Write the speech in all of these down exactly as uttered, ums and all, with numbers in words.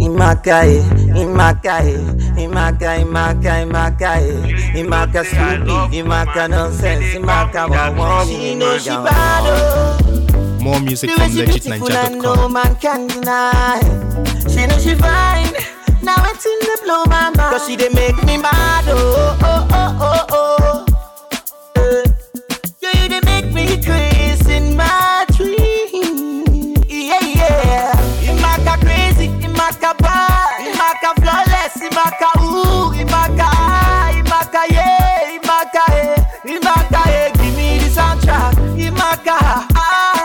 Imaka, Imaka, Imaka, Imaka, Imaka, Imaka, stupid, Imaka, nonsense, Imaka, wow, she knows she bad. More music from legit ninja dot com. No man can deny. She knows she fine. Now it's in the blow my mind. Cause she dey make me mad. Oh, oh, oh, oh, oh. Uh, yeah, you dey make me crazy in my dream. Yeah, yeah. Imaka crazy, Imaka bad, Imaka flawless, Imaka ooh, Imaka ah, Imaka yeah, Imaka eh, Imaka eh. Give me the soundtrack, Imaka ah.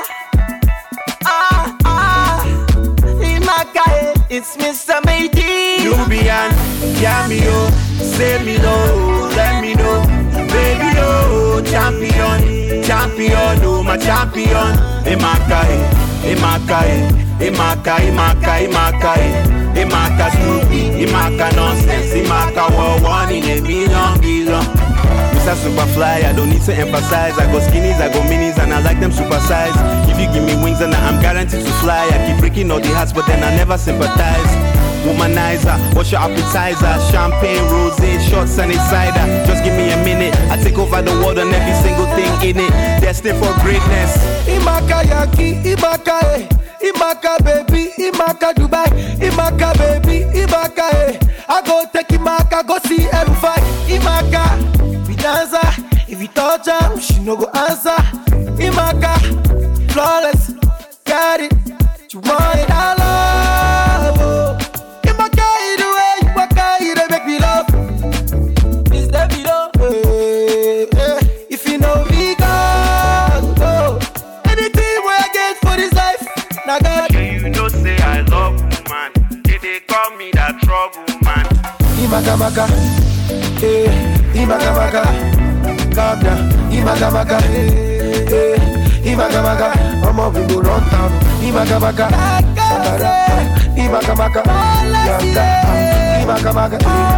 It's Mister Mayday. Nubian, cameo, say me low, let me know. Baby, oh, champion, champion, oh, my champion. Imaka, Imaka, Imaka, Imaka, Imaka, Imaka, Snoopy, Imaka, nonsense, Imaka, war one in a million, billion. Mister Superfly, I don't need to emphasize. I go skinnies, I go minis, and I like them supersize. If you give me wings, then I'm guaranteed to fly. I keep breaking all the hearts, but then I never sympathize. Womanizer, what's your appetizer? Champagne, rosé, shots, and cider. Just give me a minute, I take over the world and every single thing in it. Destined for greatness. Imaka Yaki, Imaka eh. Imaka baby, Imaka Dubai, Imaka baby, Imaka eh. I go take Imaka, go see M five. Imaka, we dancer. If you touch her, she no go answer. Imaka, flawless, got it. You want it, I love. Oh. Imaka, the way you Imaka, you dey make me love. It's the below. Hey, hey. If you know me, God, go. Anything we get for this life, now God. Yeah, you know say I love woman. They they call me that trouble man. Imaka maka, eh, Imaka maka, calm down. Imaka maka, eh, Imaka maka, Mama we go run town. Imaka maka, Imaka maka, Imaka maka,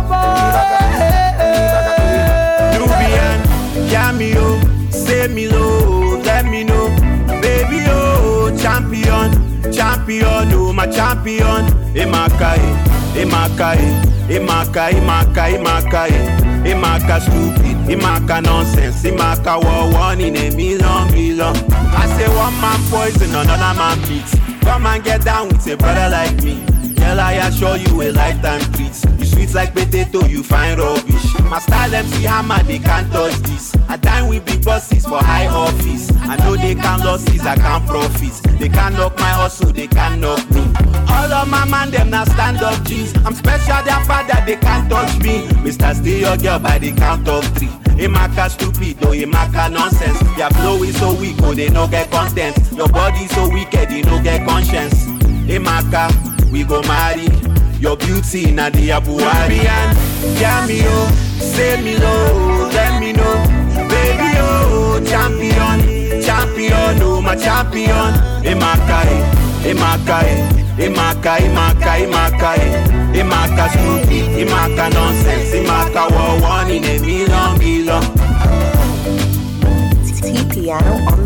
Nubian, cameo, say me low, let me know. Baby, oh, champion, champion, oh, my champion. Imaka, Imaka, Imaka, Imaka, Imaka, Imaka, stupid, Imaka, nonsense, Imaka, war one in a million, million. I say one man poison, another man beats. Come and get down with a brother like me. Girl, I assure you a lifetime treat. You sweet like potato, you find rubbish. My style M C Hammer, they can't touch this. I dine with big bosses for high office. I know they can't losses, I can't profits. They can't knock my hustle, they can't knock me. All of my man, them now stand up G's. I'm special, their father, they can't touch me. Mister Stay your girl by the count of three. Imaka stupid, oh Imaka nonsense. Your flow is so weak, oh they no get content. Your body so wicked, they no get conscience. Imaka, we go marry. Your beauty na the Abuari. Cameo, say me low, let me know. Baby, oh, champion, champion, oh, my champion. Imaka, Imaka, Imaka, Imaka, Imaka, Imaka, stupid, Imaka, nonsense, Imaka, war one in a million, million. T Piano on